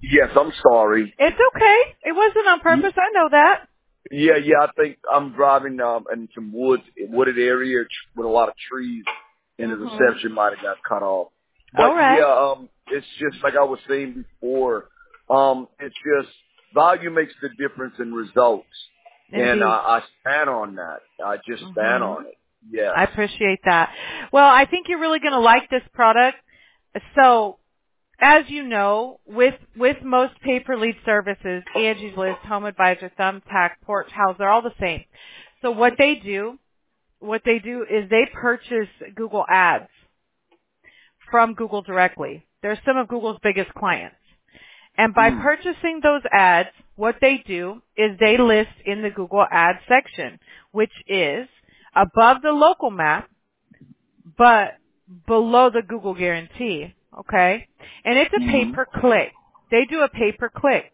Yes, I'm sorry. It's okay. It wasn't on purpose. I know that. Yeah. I think I'm driving in some wooded area with a lot of trees, and the Mhm. reception might have got cut off. All But right. yeah, it's just like I was saying before. It's just value makes the difference in results, and Indeed. I stand on that. I just stand Mhm. on it. Yes. I appreciate that. Well, I think you're really going to like this product. So, as you know, with most pay-per-lead services, Angie's List, Home Advisor, Thumbtack, Porch House, they're all the same. So what they do is they purchase Google Ads from Google directly. They're some of Google's biggest clients. And by Mm. purchasing those ads, what they do is they list in the Google Ads section, which is above the local map, but below the Google guarantee. Okay? And it's a Mhm. pay-per-click. They do a pay-per-click.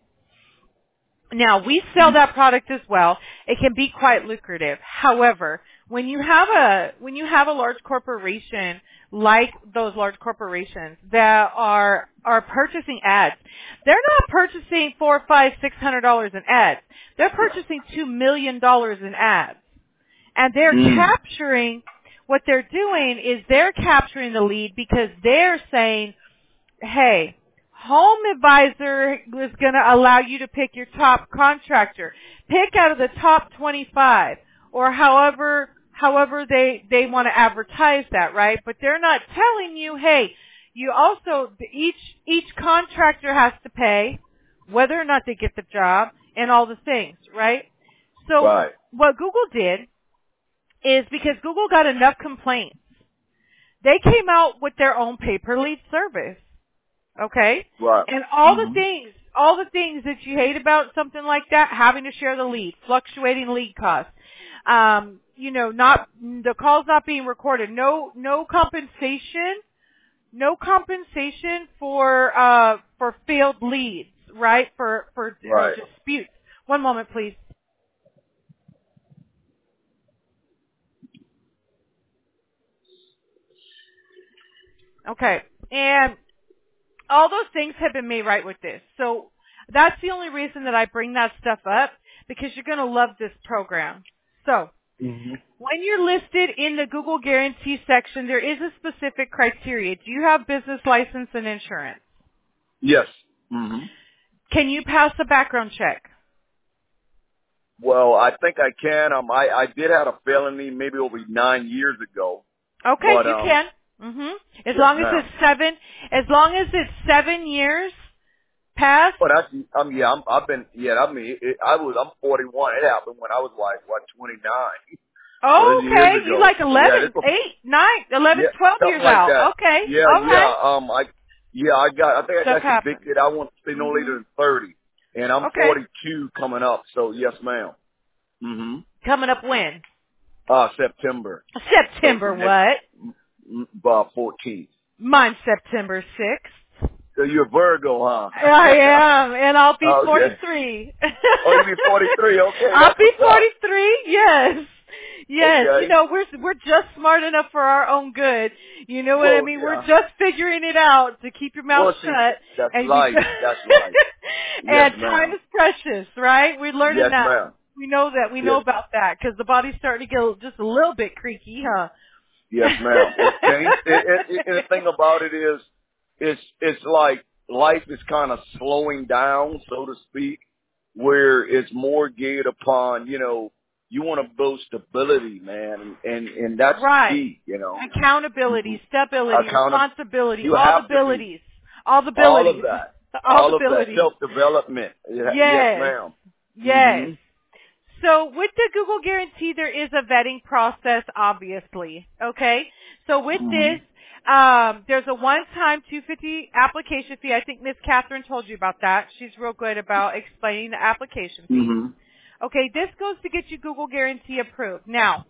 Now, we sell that product as well. It can be quite lucrative. However, when you have a large corporation like those large corporations that are purchasing ads, they're not purchasing $400, $500, $600 in ads. They're purchasing $2 million in ads. And they're Mm. capturing, what they're doing is they're capturing the lead because they're saying, hey, Home Advisor is going to allow you to pick your top contractor. Pick out of the top 25 or however they want to advertise that, right? But they're not telling you, hey, you also, each contractor has to pay whether or not they get the job and all the things, right? So Right. what Google did is because Google got enough complaints, they came out with their own pay-per-lead service. Okay? Right. And Mhm. all the things that you hate about something like that, having to share the lead, fluctuating lead costs, not, the calls not being recorded, no compensation for failed leads, right? For Right. disputes. One moment, please. Okay. And all those things have been made right with this. So that's the only reason that I bring that stuff up, because you're going to love this program. So Mhm. when you're listed in the Google Guarantee section, there is a specific criteria. Do you have business license and insurance? Yes. Mhm. Can you pass a background check? Well, I think I can. I did have a felony maybe over 9 years ago, Okay, but you can. As yes, long as ma'am. it's 7 years past. But I've been, I mean, I'm 41. It happened when I was like, what, 29. So this Oh, is years okay. You ago. like Yeah, 11, this was, 8, 9, 11, yeah, 12 something years like out. that. Okay. Yeah, All right. I think I Stuff got happens. convicted. I won't say no later than 30. And I'm Okay. 42 coming up. So yes, ma'am. hmm Coming up when? September. So September next, what? 14th. Mine's September 6th. So you're a Virgo, huh? I am, and I'll be Okay. 43. Oh, you be 43. Okay, I'll that's be what's up. 43. Yes. Yes. Okay. We're just smart enough for our own good. You know what I Well, mean? We're yeah. just figuring it out to keep your mouth Well, see, shut that's and be life. That's life. Yes, and time ma'am. is precious, right? We're learning Yes, that. ma'am. We know that. We know Yes, about that because the body's starting to get just a little bit creaky, huh? yes, ma'am. It's changed. And the thing about it is, it's like life is kind of slowing down, so to speak, where it's more geared upon, you want to build stability, man, and that's Right. key. Hmm. Accountability, stability, responsibility, You have to be all the all of abilities, that, all the abilities. self development. Yes, Yes. ma'am. Yes. Mhm. So with the Google Guarantee, there is a vetting process, obviously. Okay? So with this, Mhm. there's a one-time $250 application fee. I think Miss Catherine told you about that. She's real good about explaining the application fee. Mhm. Okay, this goes to get you Google Guarantee approved. Now,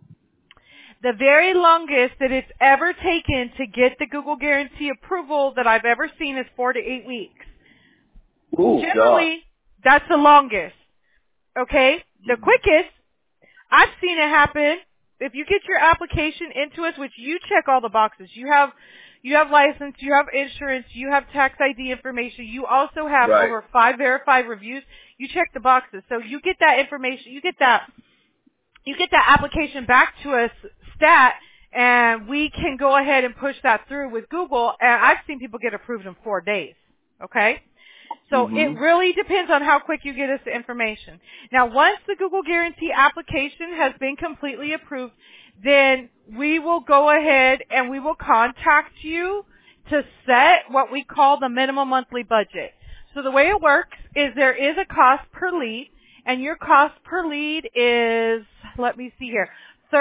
the very longest that it's ever taken to get the Google Guarantee approval that I've ever seen is 4 to 8 weeks. Oh God. Generally, that's the longest. Okay? The quickest, I've seen it happen if you get your application into us, which you check all the boxes, you have license, you have insurance, you have tax ID information, you also have Right. over 5 verified reviews. You check the boxes, so you get that information, you get that application back to us stat, and we can go ahead and push that through with Google. And I've seen people get approved in 4 days. Okay. So it really depends on how quick you get us the information. Now, once the Google Guarantee application has been completely approved, then we will go ahead and we will contact you to set what we call the minimum monthly budget. So the way it works is there is a cost per lead, and your cost per lead is, let me see here,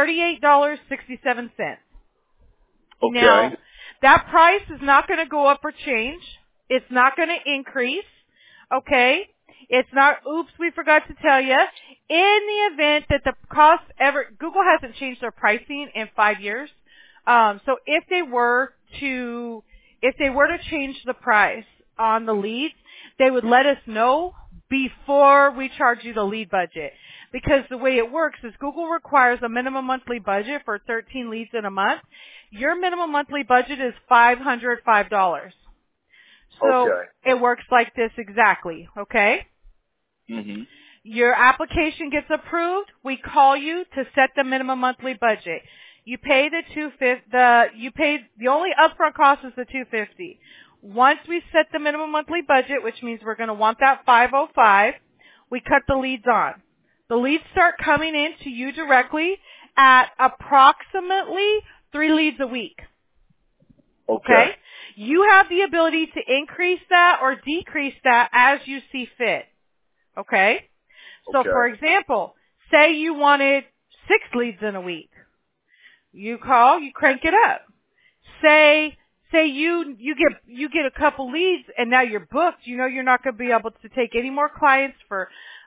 $38.67. Okay. Now, that price is not going to go up or change. It's not going to increase. Okay? It's not, oops, we forgot to tell you. In the event that the cost Google hasn't changed their pricing in 5 years. So if they were to change the price on the leads, they would let us know before we charge you the lead budget. Because the way it works is Google requires a minimum monthly budget for 13 leads in a month. Your minimum monthly budget is $505. So it works like this exactly, okay? Mm-hmm. Your application gets approved. We call you to set the minimum monthly budget. You pay the only upfront cost is the $250. Once we set the minimum monthly budget, which means we're going to want that $505, we cut the leads on. The leads start coming in to you directly at approximately 3 leads a week. Okay? You have the ability to increase that or decrease that as you see fit. Okay? So for example, say you wanted 6 leads in a week. You call, you crank it up. Say you get a couple leads and now you're booked. You know you're not going to be able to take any more clients for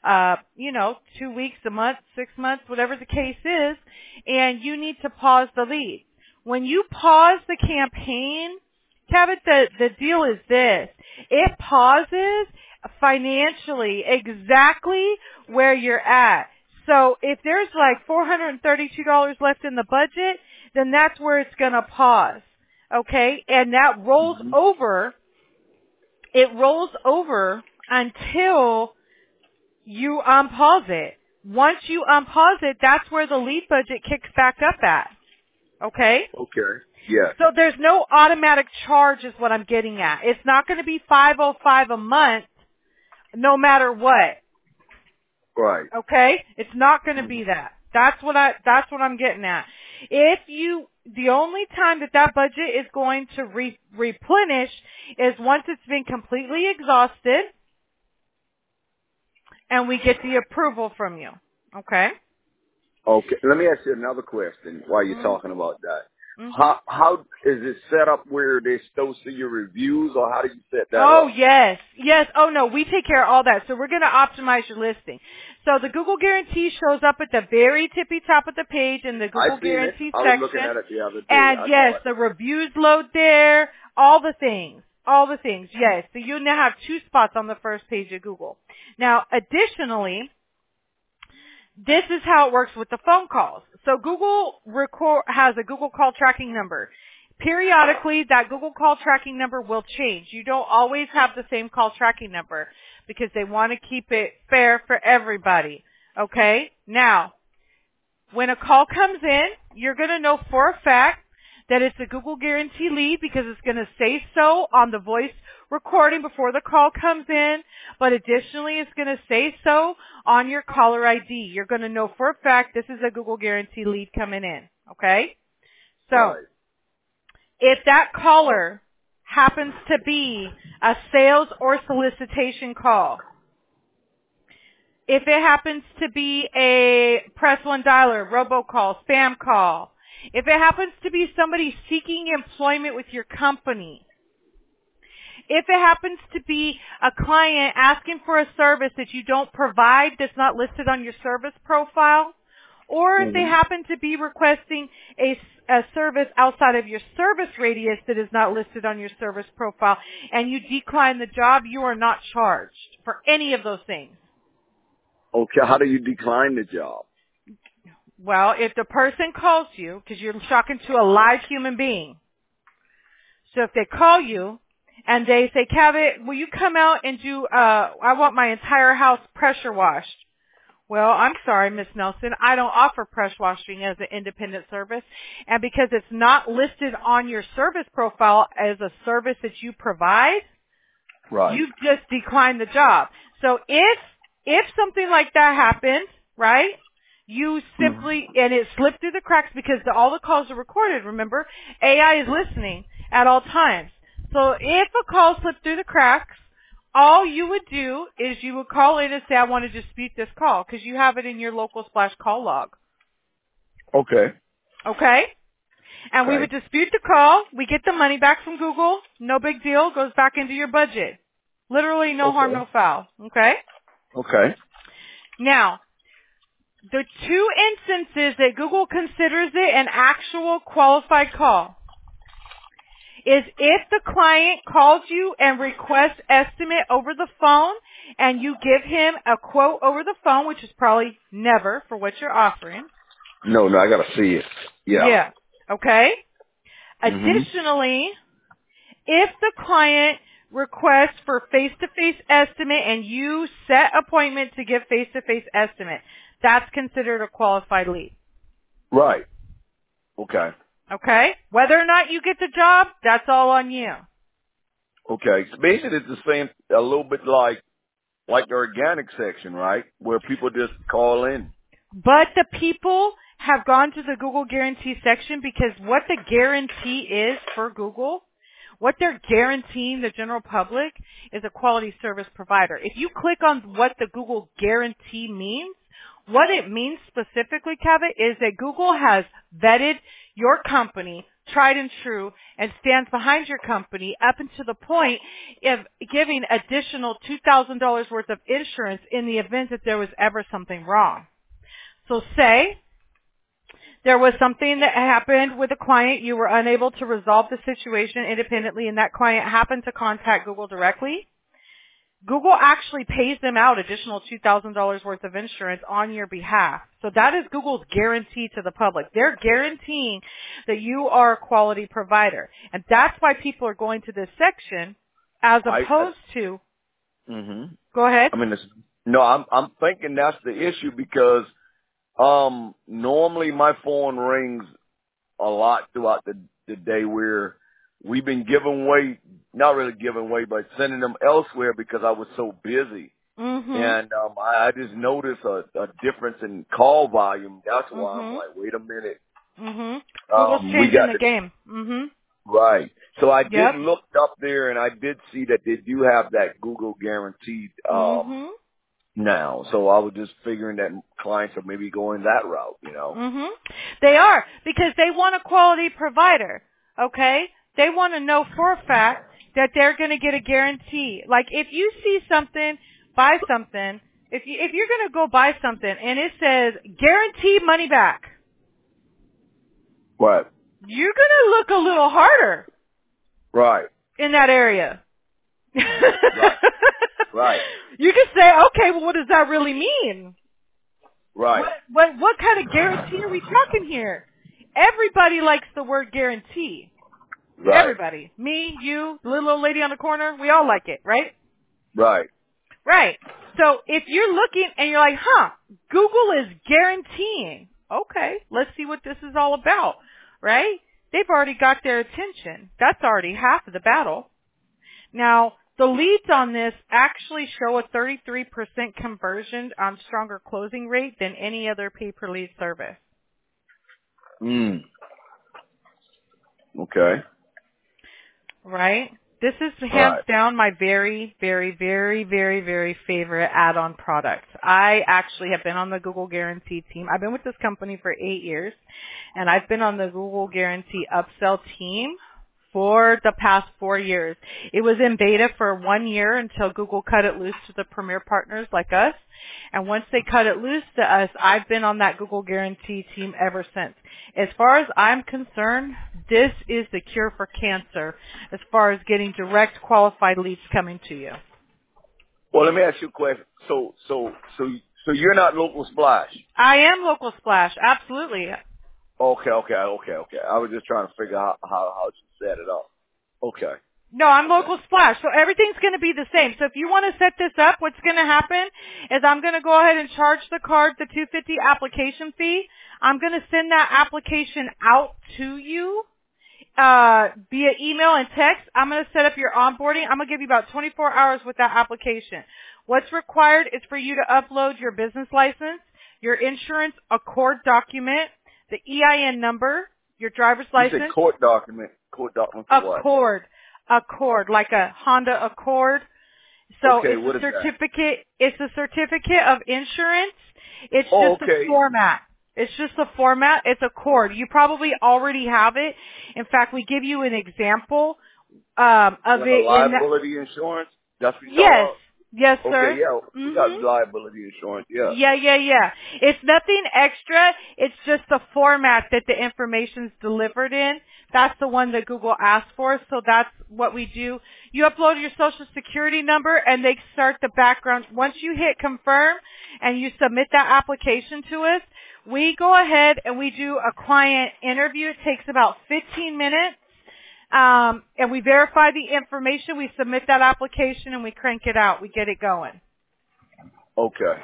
2 weeks, a month, 6 months, whatever the case is, and you need to pause the lead. When you pause the campaign, Cabot, the deal is this. It pauses financially exactly where you're at. So if there's like $432 left in the budget, then that's where it's going to pause. Okay? And that rolls over. It rolls over until you unpause it. Once you unpause it, that's where the lead budget kicks back up at. Okay? Okay. Yeah. So there's no automatic charge is what I'm getting at. It's not going to be $505 a month no matter what. Right. Okay? It's not going to be that. That's what I'm getting at. The only time that budget is going to replenish is once it's been completely exhausted and we get the approval from you. Okay? Okay. Let me ask you another question while you're talking about that. How is it set up where they still see your reviews, or how do you set that up? Oh, yes. Oh, no, we take care of all that. So we're going to optimize your listing. So the Google Guarantee shows up at the very tippy top of the page in the Google Guarantee section. I was looking at it the other day. And yes, the reviews load there, all the things, yes. So you now have 2 spots on the first page of Google. Now, additionally, this is how it works with the phone calls. So Google has a Google call tracking number. Periodically, that Google call tracking number will change. You don't always have the same call tracking number because they want to keep it fair for everybody. Okay? Now, when a call comes in, you're going to know for a fact that it's a Google Guarantee lead because it's going to say so on the voice recording before the call comes in, but additionally it's going to say so on your caller ID. You're going to know for a fact this is a Google Guarantee lead coming in, okay? So, if that caller happens to be a sales or solicitation call, if it happens to be a press 1 dialer, robocall, spam call, if it happens to be somebody seeking employment with your company, if it happens to be a client asking for a service that you don't provide that's not listed on your service profile, or if they happen to be requesting a service outside of your service radius that is not listed on your service profile, and you decline the job, you are not charged for any of those things. Okay, how do you decline the job? Well, if the person calls you, because you're talking to a live human being, so if they call you and they say, Cabot, will you come out and do, I want my entire house pressure washed. Well, I'm sorry, Miss Nelson, I don't offer pressure washing as an independent service. And because it's not listed on your service profile as a service that you provide, Right. you've just declined the job. So if something like that happened, right, you simply, and it slipped through the cracks because all the calls are recorded, remember? AI is listening at all times. So if a call slipped through the cracks, all you would do is you would call in and say, I want to dispute this call, because you have it in your local / call log. Okay. Okay? And we Okay. would dispute the call. We get the money back from Google. No big deal. Goes back into your budget. Literally no harm, no foul. Okay? Okay. Now, the two instances that Google considers it an actual qualified call is if the client calls you and requests estimate over the phone and you give him a quote over the phone, which is probably never for what you're offering. No, I gotta see it. Yeah. Yeah. Okay? Mhm. Additionally, if the client requests for face-to-face estimate and you set appointment to give face-to-face estimate, that's considered a qualified lead. Right. Okay. Okay? Whether or not you get the job, that's all on you. Okay. So basically, it's the same, a little bit like the organic section, right? Where people just call in. But the people have gone to the Google Guarantee section because what the guarantee is for Google, what they're guaranteeing the general public is a quality service provider. If you click on what the Google Guarantee means, what it means specifically, Kevin, is that Google has vetted your company, tried and true, and stands behind your company up until the point of giving additional $2,000 worth of insurance in the event that there was ever something wrong. So say there was something that happened with a client, you were unable to resolve the situation independently, and that client happened to contact Google directly. Google actually pays them out additional $2,000 worth of insurance on your behalf. So that is Google's guarantee to the public. They're guaranteeing that you are a quality provider. And that's why people are going to this section as opposed to... Mhm. Go ahead. I mean, I'm thinking that's the issue because normally my phone rings a lot throughout the day where we've been giving away, not really giving away, but sending them elsewhere because I was so busy. Mm-hmm. And I just noticed a difference in call volume. That's why I'm like, wait a minute. Mm-hmm. Google's We changing got the game. Mm-hmm. right. So I did Yep. look up there and I did see that they do have that Google guaranteed Mm-hmm. now. So I was just figuring that clients are maybe going that route, you know. Mm-hmm. They are, because they want a quality provider, okay? They want to know for a fact that they're going to get a guarantee. Like if you see something, buy something, if you're going to go buy something and it says guaranteed money back, Right. you're going to look a little harder Right. in that area. Right. Right. You can say, okay, well, what does that really mean? Right. What kind of guarantee are we talking here? Everybody likes the word guarantee. Right. Everybody. Me, you, the little old lady on the corner, we all like it, right? Right. Right. So if you're looking and you're like, Google is guaranteeing. Okay, let's see what this is all about, right? They've already got their attention. That's already half of the battle. Now, the leads on this actually show a 33% conversion on stronger closing rate than any other pay-per-lead service. Okay. Right? This is hands Right. down my very, very, very, very, very favorite add-on product. I actually have been on the Google Guarantee team. I've been with this company for 8 years, and I've been on the Google Guarantee upsell team for the past 4 years. It was in beta for 1 year until Google cut it loose to the premier partners like us. And once they cut it loose to us, I've been on that Google Guarantee team ever since. As far as I'm concerned, this is the cure for cancer as far as getting direct qualified leads coming to you. Well, let me ask you a question. So you're not Local Splash. I am Local Splash, absolutely. Okay. I was just trying to figure out how you set it up. Okay. No, I'm Local Splash, so everything's going to be the same. So if you want to set this up, what's going to happen is I'm going to go ahead and charge the card the $250 application fee. I'm going to send that application out to you via email and text. I'm going to set up your onboarding. I'm going to give you about 24 hours with that application. What's required is for you to upload your business license, your insurance Accord document, the EIN number, your driver's license. You said court document. Court document for what? Accord, like a Honda Accord. So okay, it's a certificate. It's a certificate of insurance. It's just a format. It's just a format. It's Accord. You probably already have it. In fact, we give you an example of it. Liability insurance. That's what yes. About? Yes, sir. Okay, yeah, we got liability insurance, yeah. Yeah. It's nothing extra. It's just the format that the information's delivered in. That's the one that Google asks for, so that's what we do. You upload your social security number, and they start the background. Once you hit confirm and you submit that application to us, we go ahead and we do a client interview. It takes about 15 minutes. And we verify the information, we submit that application, and we crank it out. We get it going. Okay.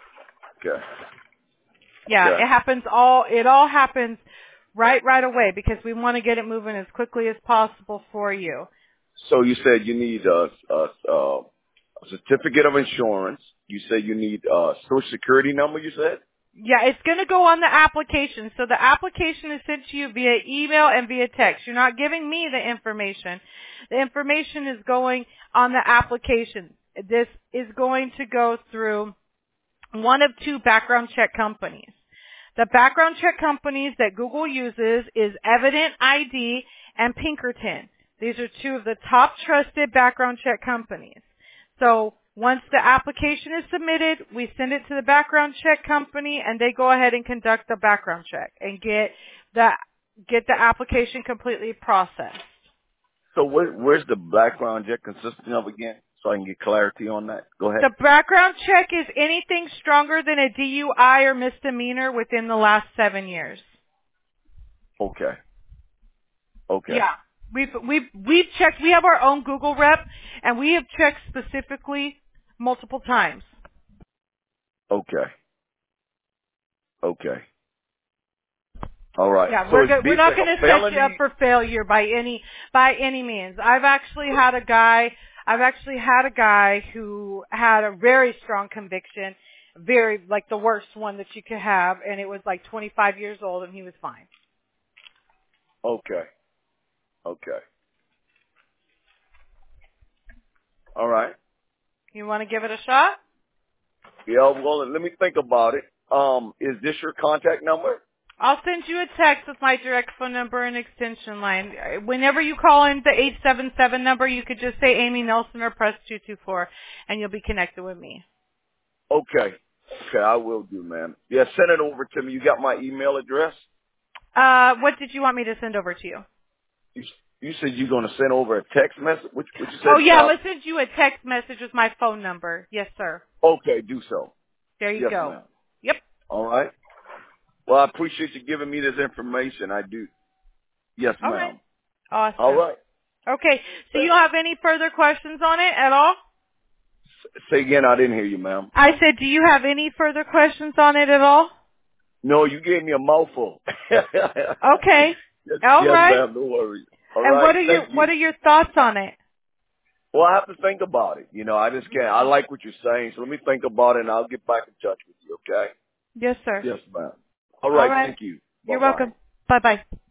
Yeah, it all happens right away because we want to get it moving as quickly as possible for you. So you said you need a certificate of insurance. You said you need a social security number, you said? Yeah, it's going to go on the application. So the application is sent to you via email and via text. You're not giving me the information. The information is going on the application. This is going to go through one of two background check companies. The background check companies that Google uses is Evident ID and Pinkerton. These are two of the top trusted background check companies. So once the application is submitted, we send it to the background check company, and they go ahead and conduct the background check and get the application completely processed. So where's the background check consisting of again, so I can get clarity on that? Go ahead. The background check is anything stronger than a DUI or misdemeanor within the last 7 years. Okay. Yeah. We've checked. We have our own Google rep, and we have checked specifically multiple times. Okay. All right. Yeah, so we're not going to set you up for failure by any means. I've actually had a guy who had a very strong conviction, very like the worst one that you could have, and it was like 25 years old, and he was fine. Okay. All right. You want to give it a shot? Yeah, well, let me think about it. Is this your contact number? I'll send you a text with my direct phone number and extension line. Whenever you call in the 877 number, you could just say Amy Nelson or press 224, and you'll be connected with me. Okay, I will do, ma'am. Yeah, send it over to me. You got my email address? What did you want me to send over to you? You said you're going to send over a text message? What you said? Oh, yeah, I'm going to send you a text message with my phone number. Yes, sir. Okay, do so. There you go. Ma'am. Yep. All right. Well, I appreciate you giving me this information. I do. Yes, ma'am. All right. Awesome. All right. Okay, so you don't have any further questions on it at all? Say again, I didn't hear you, ma'am. I said, do you have any further questions on it at all? No, you gave me a mouthful. Okay. Yes, all right. Ma'am, no worries. All and right, what are your thoughts on it? Well, I have to think about it. I just can't. I like what you're saying, so let me think about it, and I'll get back in touch with you, okay? Yes, sir. Yes, ma'am. All right. Thank you. You're Bye-bye. welcome. Bye-bye.